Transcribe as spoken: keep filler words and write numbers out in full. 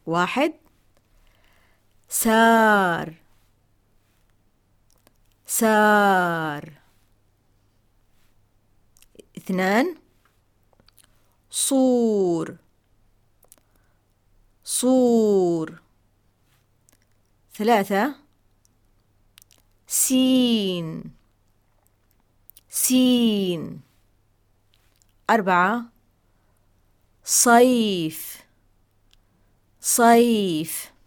واحد، سار سار. اثنان، صور صور. ثلاثة، سين سين. أربعة، صيف صيف.